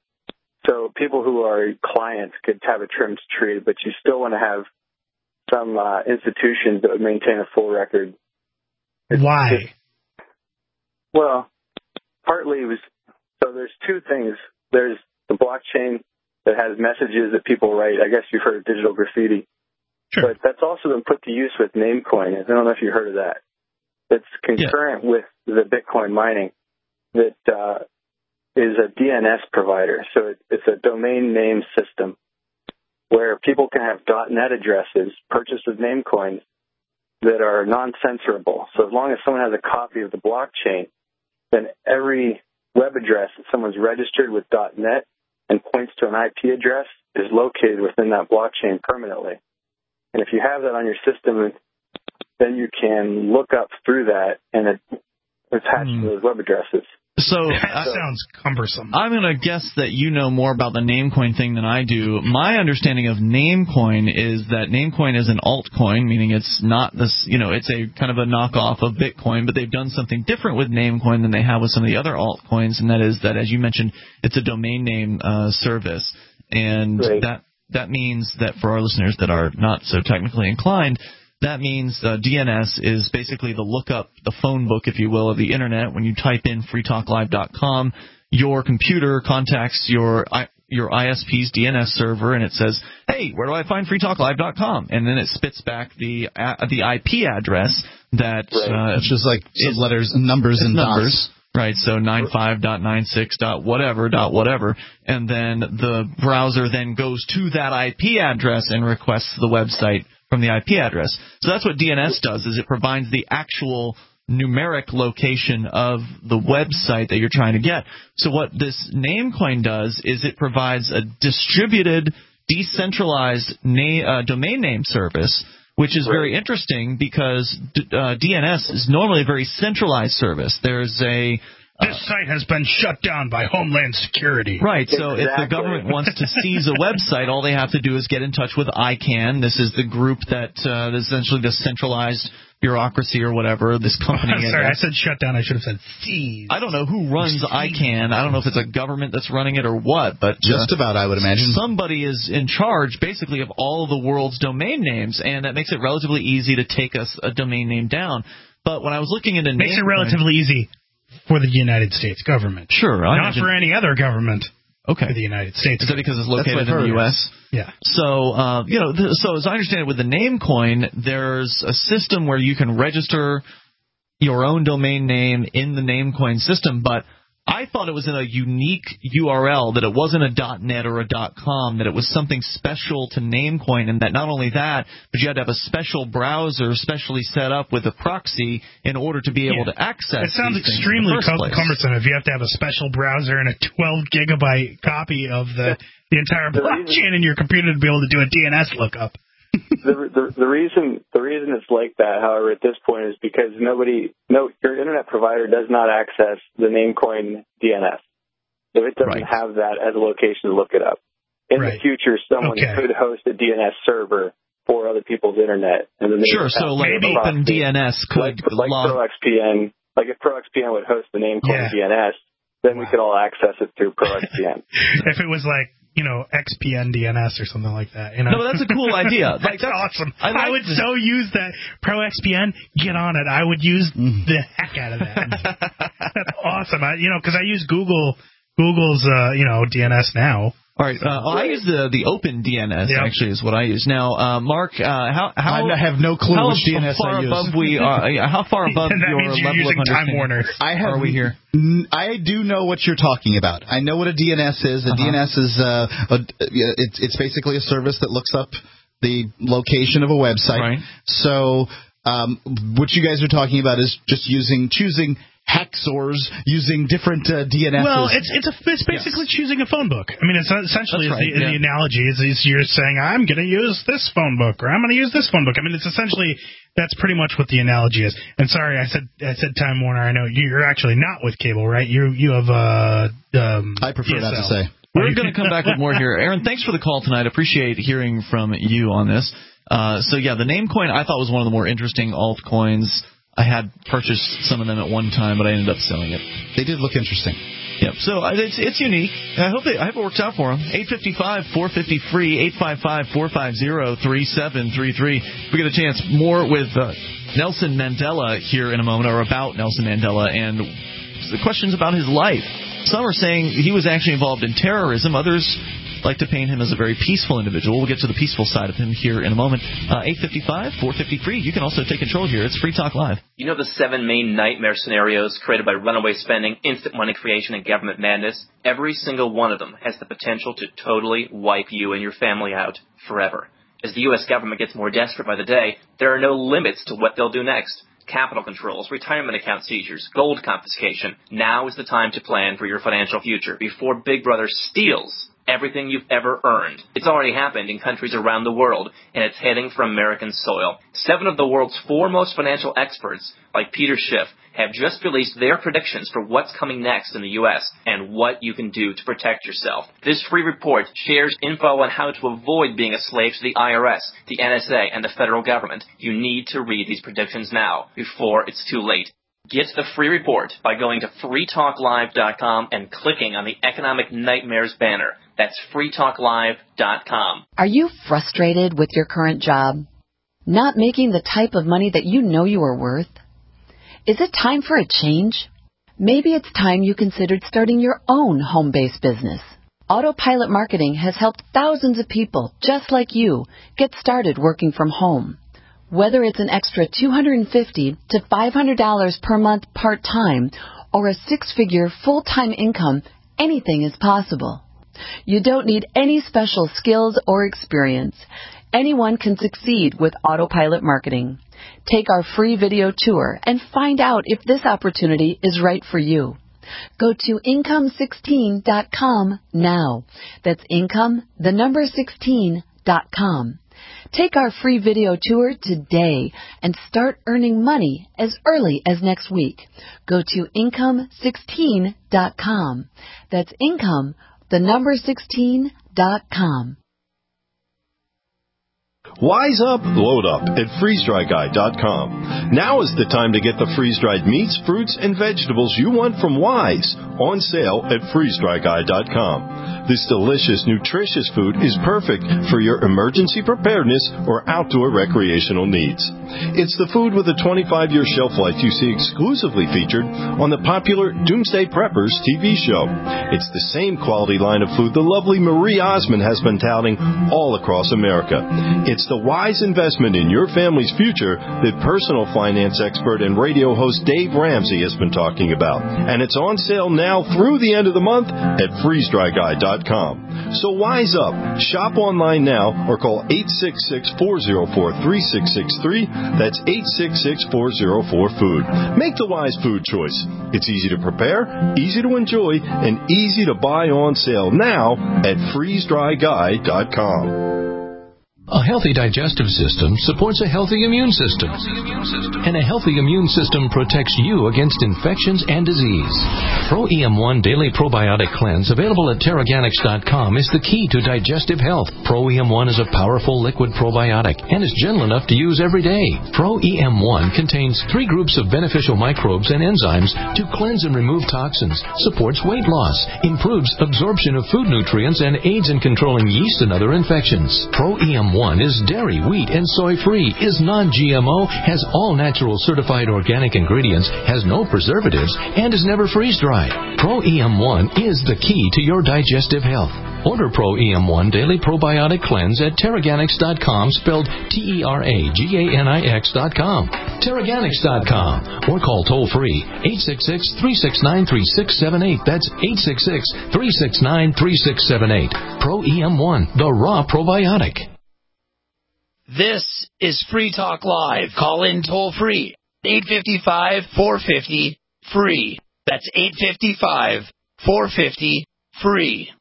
So people who are clients could have a trimmed tree, but you still want to have some uh, institutions that would maintain a full record. It's, Why? It's, well, partly it was, so there's two things. There's the blockchain that has messages that people write. I guess you've heard of digital graffiti. Sure. But that's also been put to use with Namecoin. I don't know if you heard of that. It's concurrent yeah. with the Bitcoin mining that uh, is a D N S provider. So it, it's a domain name system where people can have .net addresses purchased with Namecoins that are non-censorable. So as long as someone has a copy of the blockchain, then every web address that someone's registered with .net and points to an I P address is located within that blockchain permanently. And if you have that on your system, then you can look up through that and attach mm. those web addresses. So that sounds cumbersome. I'm going to guess that you know more about the Namecoin thing than I do. My understanding of Namecoin is that Namecoin is an altcoin, meaning it's not this, you know, it's a kind of a knockoff of Bitcoin, but they've done something different with Namecoin than they have with some of the other altcoins, and that is that, as you mentioned, it's a domain name uh, service, and right. that that means that for our listeners that are not so technically inclined, that means uh, D N S is basically the lookup, the phone book, if you will, of the Internet. When you type in free talk live dot com, your computer contacts your your I S P's D N S server, and it says, hey, where do I find free talk live dot com? And then it spits back the uh, the I P address that... Right. Uh, Which is like letters and numbers and numbers. dots. Right, so ninety-five dot ninety-six dot whatever dot whatever, and then the browser then goes to that I P address and requests the website from the I P address. So that's what D N S does, is it provides the actual numeric location of the website that you're trying to get. So what this Namecoin does is it provides a distributed, decentralized na- uh, domain name service, which is very interesting because uh, D N S is normally a very centralized service. There's a This uh, site has been shut down by Homeland Security. Right, so exactly. If the government wants to seize a website, all they have to do is get in touch with I CANN. This is the group that uh, is essentially the centralized bureaucracy or whatever, this company. I'm sorry, I said shut down. I should have said seize. I don't know who runs I CANN. I don't know if it's a government that's running it or what, but just uh, about, I would imagine. Somebody is in charge, basically, of all of the world's domain names, and that makes it relatively easy to take us a domain name down. But when I was looking into makes name it relatively coin, easy for the United States government. Sure, I not imagine. For any other government. Okay. For the United States. Is that because it's located in the U S? Yeah. So, uh, you know, th- so as I understand it, with the Namecoin, there's a system where you can register your own domain name in the Namecoin system, but I thought it was in a unique U R L, that it wasn't a .net or a .com, that it was something special to Namecoin, and that not only that, but you had to have a special browser specially set up with a proxy in order to be able yeah. to access. It sounds these extremely things in the first cumbersome if you have to have a special browser and a twelve gigabyte copy of the the entire blockchain in your computer to be able to do a D N S lookup. the, the the reason the reason it's like that, however, at this point is because nobody, no, your internet provider does not access the Namecoin D N S. So it doesn't right. have that as a location to look it up. In right. the future, someone okay. could host a D N S server for other people's internet, and then sure. So like Open D N S could like, like log... ProXPN, like if ProXPN would host the Namecoin yeah. D N S, then wow. we could all access it through ProXPN. If it was like, you know, X P N D N S or something like that. You know? No, that's a cool idea. Like, that's, that's awesome. I, like I would this. so use that. ProXPN, get on it. I would use the heck out of that. That's awesome. I, you know, because I use Google, Google's, uh, you know, D N S now. All right, uh, well, I use the the Open D N S yep. actually is what I use now. Uh, Mark, uh, how how I have no clue how which D N S far I use. Above we are, how far above that your means you're level using of Time Warner? I have, are we here? I do know what you're talking about. I know what a D N S is. A uh-huh. D N S is uh, a, it's it's basically a service that looks up the location of a website. Right. So um, what you guys are talking about is just using choosing. Hexors using different uh, D N Ss. Well, it's it's, a, it's basically yes. choosing a phone book. I mean, it's essentially right, the, yeah. the analogy is, is you're saying I'm going to use this phone book or I'm going to use this phone book. I mean, it's essentially that's pretty much what the analogy is. And sorry, I said I said Time Warner. I know you're actually not with cable, right? You you have uh um, I prefer D S L. Not to say. We're going to come back with more here. Aaron, thanks for the call tonight. Appreciate hearing from you on this. Uh, so yeah, the Namecoin I thought was one of the more interesting altcoins. I had purchased some of them at one time, but I ended up selling it. They did look interesting. Yep. So it's it's unique. I hope it, I hope it works out for them. eight five five, four five zero, free, eight five five, four five zero, three seven three three. We get a chance more with uh, Nelson Mandela here in a moment, or about Nelson Mandela, and the questions about his life. Some are saying he was actually involved in terrorism. Others like to paint him as a very peaceful individual. We'll get to the peaceful side of him here in a moment. Uh, eight five five, four five zero, free. You can also take control here. It's Free Talk Live. You know the seven main nightmare scenarios created by runaway spending, instant money creation, and government madness? Every single one of them has the potential to totally wipe you and your family out forever. As the U S government gets more desperate by the day, there are no limits to what they'll do next. Capital controls, retirement account seizures, gold confiscation. Now is the time to plan for your financial future before Big Brother steals everything you've ever earned. It's already happened in countries around the world, and it's heading for American soil. Seven of the world's foremost financial experts, like Peter Schiff, have just released their predictions for what's coming next in the U S and what you can do to protect yourself. This free report shares info on how to avoid being a slave to the I R S, the N S A, and the federal government. You need to read these predictions now, before it's too late. Get the free report by going to free talk live dot com and clicking on the Economic Nightmares banner. That's free talk live dot com. Are you frustrated with your current job? Not making the type of money that you know you are worth? Is it time for a change? Maybe it's time you considered starting your own home-based business. Autopilot Marketing has helped thousands of people just like you get started working from home. Whether it's an extra two hundred fifty dollars to five hundred dollars per month part-time or a six-figure full-time income, anything is possible. You don't need any special skills or experience. Anyone can succeed with Autopilot Marketing. Take our free video tour and find out if this opportunity is right for you. Go to income sixteen dot com now. That's income, the number sixteen dot com. Take our free video tour today and start earning money as early as next week. Go to income sixteen dot com. That's income, the number sixteen dot com. Wise up, load up at freeze dry guy dot com. Now is the time to get the freeze-dried meats, fruits, and vegetables you want from Wise on sale at freeze dry guy dot com. This delicious, nutritious food is perfect for your emergency preparedness or outdoor recreational needs. It's the food with a twenty-five year shelf life you see exclusively featured on the popular Doomsday Preppers T V show. It's the same quality line of food the lovely Marie Osmond has been touting all across America. It's the wise investment in your family's future that personal finance expert and radio host Dave Ramsey has been talking about. And it's on sale now through the end of the month at freeze dry guy dot com. So wise up. Shop online now or call eight six six, four zero four, three six six three. That's eight six six, four zero four, food. Make the wise food choice. It's easy to prepare, easy to enjoy, and easy to buy on sale now at freeze dry guy dot com. A healthy digestive system supports a healthy immune system. And a healthy immune system protects you against infections and disease. Pro E M one Daily Probiotic Cleanse, available at Terraganics dot com, is the key to digestive health. Pro E M one is a powerful liquid probiotic and is gentle enough to use every day. Pro E M one contains three groups of beneficial microbes and enzymes to cleanse and remove toxins, supports weight loss, improves absorption of food nutrients, and aids in controlling yeast and other infections. Pro E M one is dairy, wheat, and soy-free, is non-G M O, has all natural certified organic ingredients, has no preservatives, and is never freeze-dried. Pro E M one is the key to your digestive health. Order Pro E M one Daily Probiotic Cleanse at Terraganics dot com, spelled T E R A G A N I X dot com. Terraganics dot com. Or call toll-free eight six six, three six nine, three six seven eight. That's eight six six, three six nine, three six seven eight. Pro E M one, the raw probiotic. This is Free Talk Live. Call in toll free. eight five five, four five zero, free. That's eight five five, four five zero, free.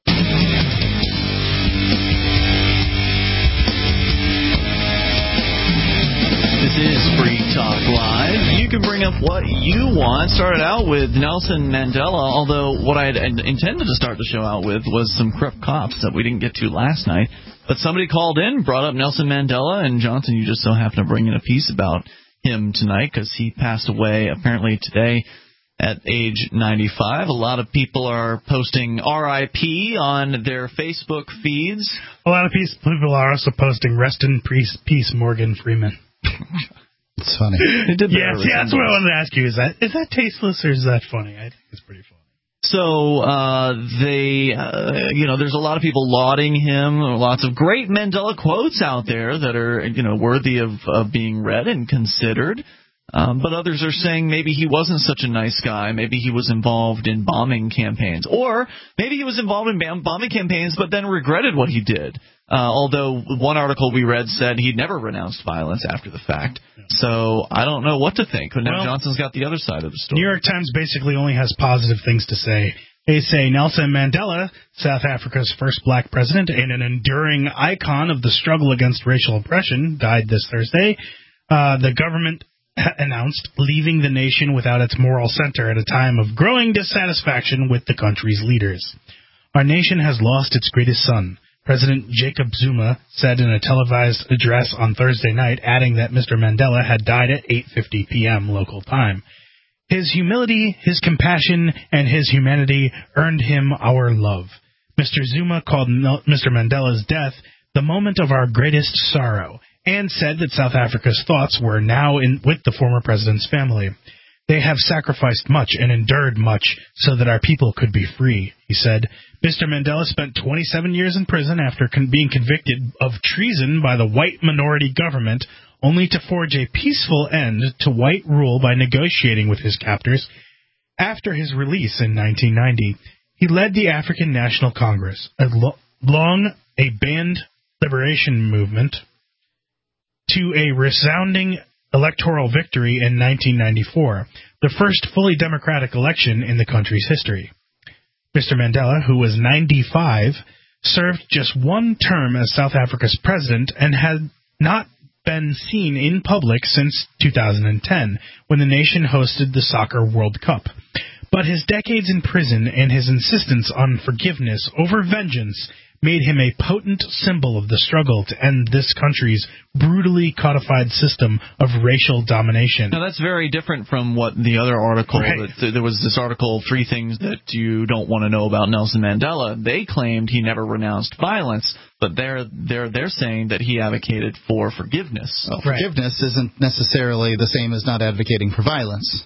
This is Free Talk Live. You can bring up what you want. Started out with Nelson Mandela, although what I had intended to start the show out with was some corrupt cops that we didn't get to last night. But somebody called in, brought up Nelson Mandela, and Johnson, you just so happen to bring in a piece about him tonight because he passed away apparently today at age ninety-five. A lot of people are posting R I P on their Facebook feeds. A lot of people are also posting rest in peace, peace Morgan Freeman. It's funny. It did yes, yeah, that's what I wanted to ask you. Is that is that tasteless or is that funny? I think it's pretty funny. So uh, they, uh, you know, there's a lot of people lauding him. Lots of great Mandela quotes out there that are, you know, worthy of, of being read and considered. Um, but others are saying maybe he wasn't such a nice guy. Maybe he was involved in bombing campaigns. Or maybe he was involved in bombing campaigns but then regretted what he did. Uh, although one article we read said he'd never renounced violence after the fact. So I don't know what to think. But now well, Johnson's got the other side of the story. New York Times basically only has positive things to say. They say Nelson Mandela, South Africa's first black president and an enduring icon of the struggle against racial oppression, died this Thursday. Uh, the government announced leaving the nation without its moral center at a time of growing dissatisfaction with the country's leaders. Our nation has lost its greatest son, President Jacob Zuma said in a televised address on Thursday night, adding that Mister Mandela had died at eight fifty p.m. local time. His humility, his compassion, and his humanity earned him our love. Mister Zuma called Mister Mandela's death the moment of our greatest sorrow, and said that South Africa's thoughts were now in with the former president's family. They have sacrificed much and endured much so that our people could be free, he said. Mister Mandela spent twenty-seven years in prison after con- being convicted of treason by the white minority government, only to forge a peaceful end to white rule by negotiating with his captors. After his release in nineteen ninety, he led the African National Congress, a lo- long a banned liberation movement, to a resounding electoral victory in nineteen ninety-four, the first fully democratic election in the country's history. Mister Mandela, who was ninety-five, served just one term as South Africa's president and had not been seen in public since two thousand ten, when the nation hosted the Soccer World Cup. But his decades in prison and his insistence on forgiveness over vengeance made him a potent symbol of the struggle to end this country's brutally codified system of racial domination. Now, that's very different from what the other article, Right. that, there was this article, Three Things That You Don't Want to Know About Nelson Mandela. They claimed he never renounced violence, but they're, they're, they're saying that he advocated for forgiveness. Well, forgiveness isn't necessarily the same as not advocating for violence.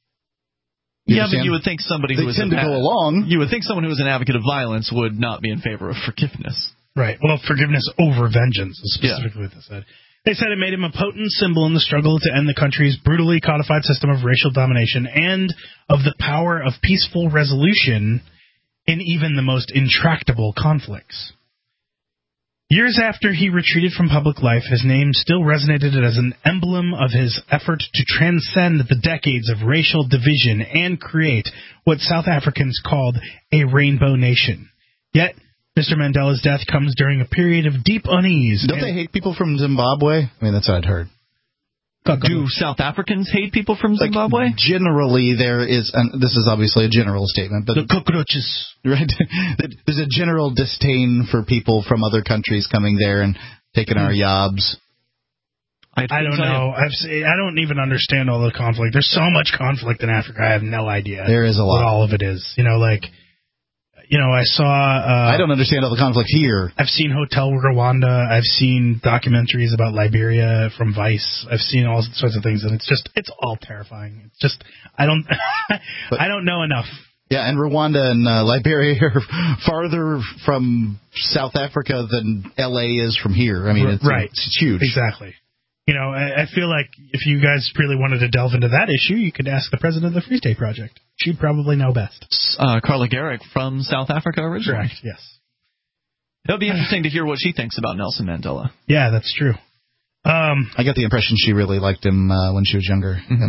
You yeah, understand? but you would think somebody They who was tend an, to go along. You would think someone who was an advocate of violence would not be in favor of forgiveness. Right. Well, forgiveness over vengeance is specifically Yeah. what they said. They said it made him a potent symbol in the struggle to end the country's brutally codified system of racial domination and of the power of peaceful resolution in even the most intractable conflicts. Years after he retreated from public life, his name still resonated as an emblem of his effort to transcend the decades of racial division and create what South Africans called a rainbow nation. Yet, Mister Mandela's death comes during a period of deep unease. Don't they hate people from Zimbabwe? I mean, that's what I'd heard. Do South Africans hate people from Zimbabwe? Like, generally, there is, and this is obviously a general statement, but the cockroaches, right? There's a general disdain for people from other countries coming there and taking our jobs. I, I don't know. I've se- I don't even understand all the conflict. There's so much conflict in Africa. I have no idea. There is a lot. What all of it is. You know, like, you know, I saw. Uh, I don't understand all the conflict here. I've seen Hotel Rwanda. I've seen documentaries about Liberia from Vice. I've seen all sorts of things, and it's just, it's all terrifying. It's just, I don't, I don't know enough. Yeah, and Rwanda and uh, Liberia are farther from South Africa than L A is from here. I mean, it's, right. it's huge. Exactly. You know, I, I feel like if you guys really wanted to delve into that issue, you could ask the president of the Free State Project. She'd probably know best. Uh, Carla Garrick from South Africa originally. Correct, yes. It would be interesting to hear what she thinks about Nelson Mandela. Yeah, that's true. Um, I got the impression she really liked him uh, when she was younger. Mm-hmm.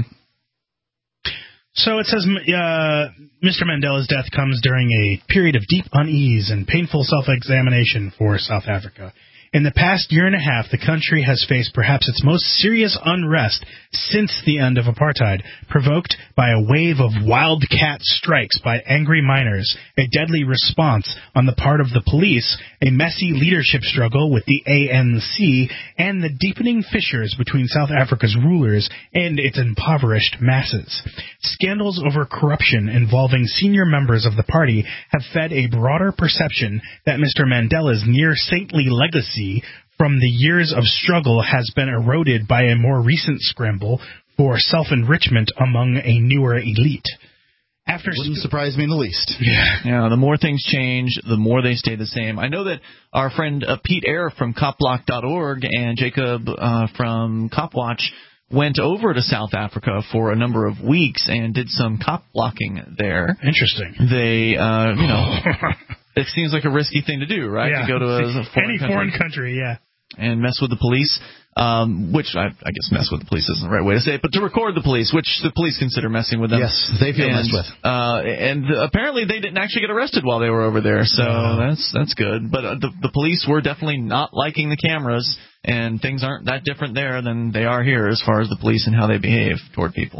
So it says uh, Mister Mandela's death comes during a period of deep unease and painful self-examination for South Africa. In the past year and a half, the country has faced perhaps its most serious unrest since the end of apartheid, provoked by a wave of wildcat strikes by angry miners, a deadly response on the part of the police, a messy leadership struggle with the A N C, and the deepening fissures between South Africa's rulers and its impoverished masses. Scandals over corruption involving senior members of the party have fed a broader perception that Mister Mandela's near-saintly legacy from the years of struggle has been eroded by a more recent scramble for self-enrichment among a newer elite. After Wouldn't surprise me in the least. Yeah. yeah, the more things change, the more they stay the same. I know that our friend uh, Pete Eyre from cop block dot org and Jacob uh, from Copwatch went over to South Africa for a number of weeks and did some cop blocking there. Interesting. They, uh, you know, it seems like a risky thing to do, right? Yeah. To go to a, a foreign any country foreign country, yeah. And mess with the police, um, which I, I guess mess with the police isn't the right way to say it, but to record the police, which the police consider messing with them. Yes, they feel and, messed with. Uh, and apparently they didn't actually get arrested while they were over there, so no. that's that's good. But uh, the, the police were definitely not liking the cameras, and things aren't that different there than they are here as far as the police and how they behave toward people.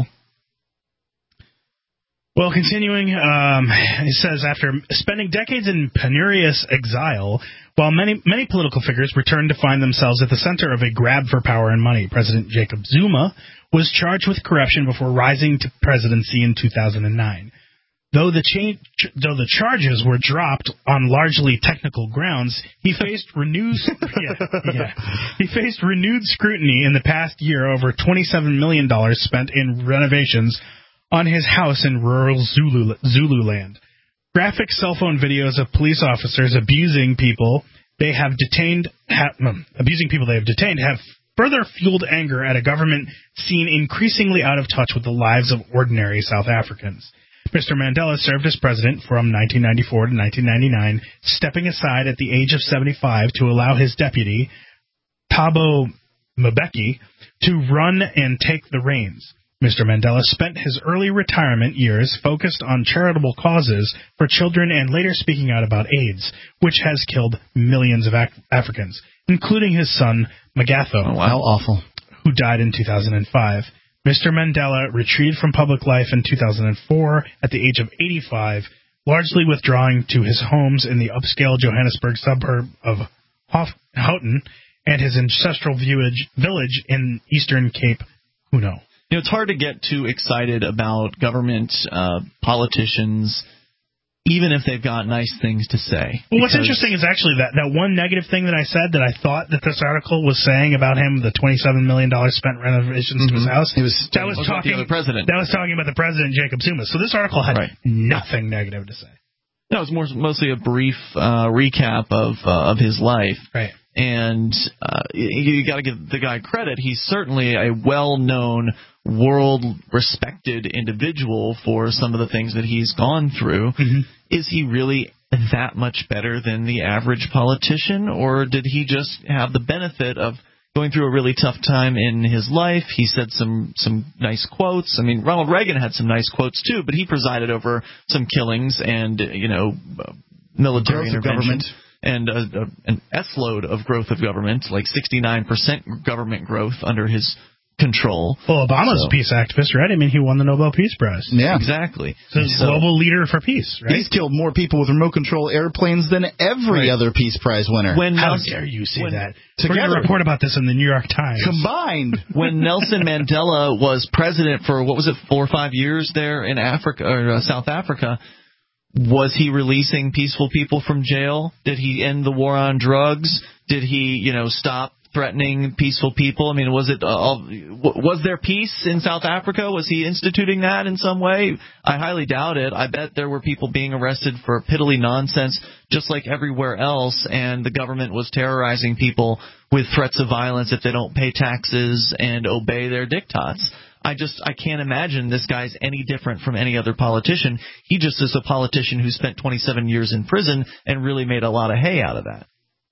Well, continuing, um, it says, after spending decades in penurious exile, while many many political figures returned to find themselves at the center of a grab for power and money, President Jacob Zuma was charged with corruption before rising to presidency in two thousand nine. Though the, cha- though the charges were dropped on largely technical grounds, he faced renewed yeah, yeah. he faced renewed scrutiny in the past year over twenty-seven million dollars spent in renovations on his house in rural Zulu, Zululand. Graphic cell phone videos of police officers abusing people they have detained, ha, abusing people they have detained, have further fueled anger at a government seen increasingly out of touch with the lives of ordinary South Africans. Mister Mandela served as president from nineteen ninety-four to nineteen ninety-nine, stepping aside at the age of seventy-five to allow his deputy, Thabo Mbeki, to run and take the reins. Mister Mandela spent his early retirement years focused on charitable causes for children and later speaking out about AIDS, which has killed millions of Af- Africans, including his son, Magatho. Oh, wow. How awful. Who died in two thousand five. Mister Mandela retreated from public life in two thousand four at the age of eighty-five, largely withdrawing to his homes in the upscale Johannesburg suburb of Hof- Houghton and his ancestral village, village in eastern Cape Kuno. You know, it's hard to get too excited about government uh, politicians, even if they've got nice things to say. Well, what's interesting is actually that, that one negative thing that I said that I thought that this article was saying about him, the twenty-seven million dollars spent renovations mm-hmm. to his house, it was, that was, was talking about the president. That was talking about the president, Jacob Zuma. So this article had right. nothing negative to say. No, it was more, mostly a brief uh, recap of uh, of his life. Right. And uh, you, you got to give the guy credit. He's certainly a well-known, world-respected individual for some of the things that he's gone through. Mm-hmm. Is he really that much better than the average politician, or did he just have the benefit of going through a really tough time in his life? He said some some nice quotes. I mean, Ronald Reagan had some nice quotes too, but he presided over some killings and, you know, military Growth of intervention. government. And a, a, an S-load of growth of government, like sixty-nine percent government growth under his control. Well, Obama's so. a peace activist, right? I mean, he won the Nobel Peace Prize. Yeah. Exactly. So he's a global leader for peace, right? He's killed more people with remote control airplanes than every right. other Peace Prize winner. When How Nelson, dare you say when, that? Together. We're going to report about this in the New York Times. Combined. When Nelson Mandela was president for, what was it, four or five years there in Africa or uh, South Africa, was he releasing peaceful people from jail? Did he end the war on drugs? Did he, you know, stop threatening peaceful people? I mean, was it uh, was there peace in South Africa? Was he instituting that in some way? I highly doubt it. I bet there were people being arrested for piddly nonsense, just like everywhere else, and the government was terrorizing people with threats of violence if they don't pay taxes and obey their diktats. I just I can't imagine this guy's any different from any other politician. He just is a politician who spent twenty-seven years in prison and really made a lot of hay out of that.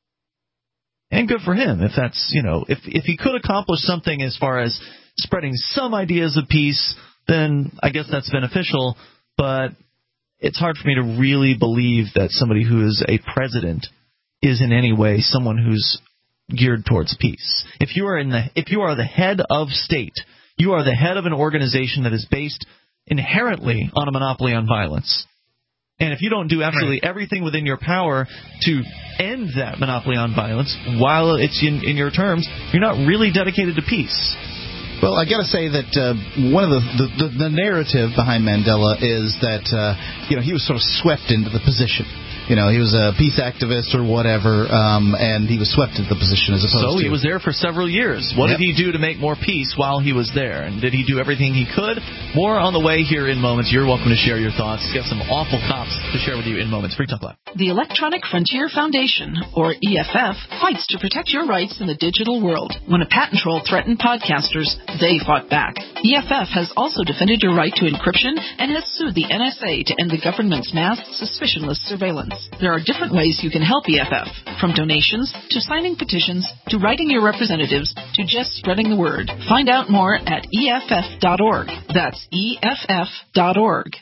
And good for him if that's, you know, if if he could accomplish something as far as spreading some ideas of peace, then I guess that's beneficial. But it's hard for me to really believe that somebody who is a president is in any way someone who's geared towards peace. If you are in the if you are the head of state, you are the head of an organization that is based inherently on a monopoly on violence. And if you don't do absolutely right. everything within your power to end that monopoly on violence while it's in, in your terms, you're not really dedicated to peace. Well, I got to say that uh, one of the, the, the, the narrative behind Mandela is that uh, you know he was sort of swept into the position. You know, he was a peace activist or whatever, um, and he was swept into the position as opposed to... So he was there for several years. What yep. did he do to make more peace while he was there? And did he do everything he could? More on the way here in moments. You're welcome to share your thoughts. We have some awful cops to share with you in moments. Free Talk Live. The Electronic Frontier Foundation, or E F F, fights to protect your rights in the digital world. When a patent troll threatened podcasters, they fought back. E F F has also defended your right to encryption and has sued the N S A to end the government's mass suspicionless surveillance. There are different ways you can help E F F, from donations to signing petitions to writing your representatives to just spreading the word. Find out more at E F F dot org. That's E F F dot org.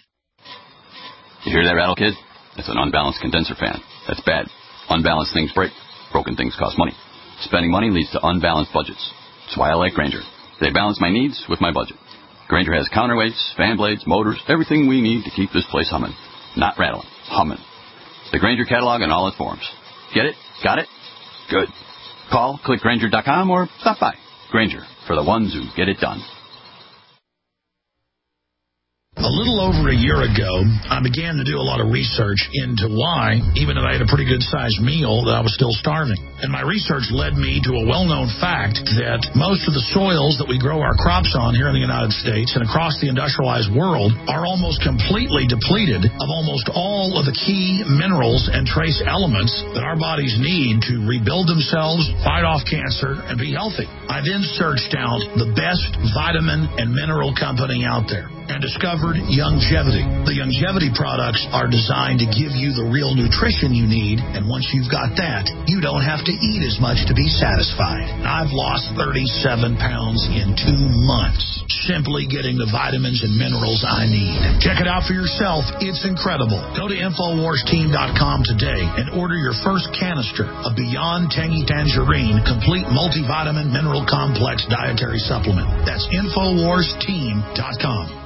You hear that, rattle, kid? It's an unbalanced condenser fan. That's bad. Unbalanced things break. Broken things cost money. Spending money leads to unbalanced budgets. That's why I like Grainger. They balance my needs with my budget. Grainger has counterweights, fan blades, motors, everything we need to keep this place humming. Not rattling, humming. The Grainger catalog in all its forms. Get it? Got it? Good. Call, click Grainger dot com, or stop by. Grainger, for the ones who get it done. A little over a year ago, I began to do a lot of research into why, even if I had a pretty good-sized meal, that I was still starving. And my research led me to a well-known fact that most of the soils that we grow our crops on here in the United States and across the industrialized world are almost completely depleted of almost all of the key minerals and trace elements that our bodies need to rebuild themselves, fight off cancer, and be healthy. I then searched out the best vitamin and mineral company out there and discovered word longevity. The longevity products are designed to give you the real nutrition you need, and once you've got that, you don't have to eat as much to be satisfied. I've lost thirty-seven pounds in two months, simply getting the vitamins and minerals I need. Check it out for yourself. It's incredible. Go to Infowars Team dot com today and order your first canister of Beyond Tangy Tangerine Complete Multivitamin Mineral Complex Dietary Supplement. That's Infowars Team dot com.